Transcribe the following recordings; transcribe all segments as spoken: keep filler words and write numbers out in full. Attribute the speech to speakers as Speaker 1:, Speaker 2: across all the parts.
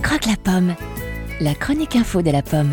Speaker 1: Croque la pomme, la chronique info de la pomme.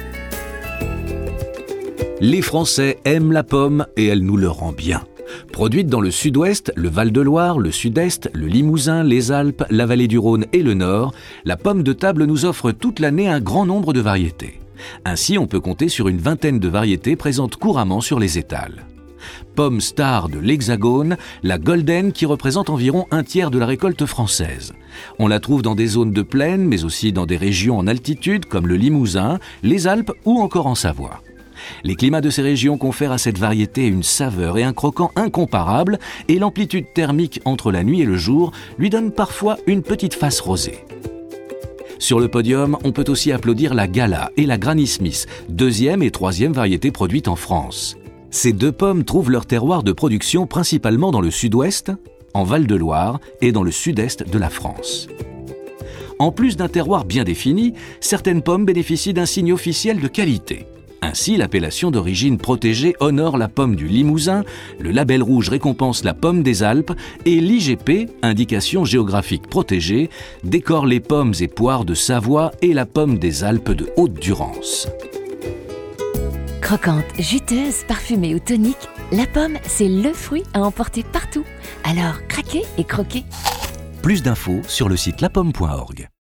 Speaker 2: Les Français aiment la pomme et elle nous le rend bien. Produite dans le sud-ouest, le Val-de-Loire, le sud-est, le Limousin, les Alpes, la vallée du Rhône et le Nord, la pomme de table nous offre toute l'année un grand nombre de variétés. Ainsi, on peut compter sur une vingtaine de variétés présentes couramment sur les étals. Pomme star de l'Hexagone, la Golden qui représente environ un tiers de la récolte française. On la trouve dans des zones de plaine, mais aussi dans des régions en altitude comme le Limousin, les Alpes ou encore en Savoie. Les climats de ces régions confèrent à cette variété une saveur et un croquant incomparables et l'amplitude thermique entre la nuit et le jour lui donne parfois une petite face rosée. Sur le podium, on peut aussi applaudir la Gala et la Granny Smith, deuxième et troisième variétés produites en France. Ces deux pommes trouvent leur terroir de production principalement dans le sud-ouest, en Val-de-Loire et dans le sud-est de la France. En plus d'un terroir bien défini, certaines pommes bénéficient d'un signe officiel de qualité. Ainsi, l'appellation d'origine protégée honore la pomme du Limousin, le label rouge récompense la pomme des Alpes et l'I G P, indication géographique protégée, décore les pommes et poires de Savoie et la pomme des Alpes de Haute-Durance.
Speaker 1: Croquante, juteuse, parfumée ou tonique, la pomme, c'est le fruit à emporter partout. Alors, craquez et croquez.
Speaker 2: Plus d'infos sur le site la pomme point org.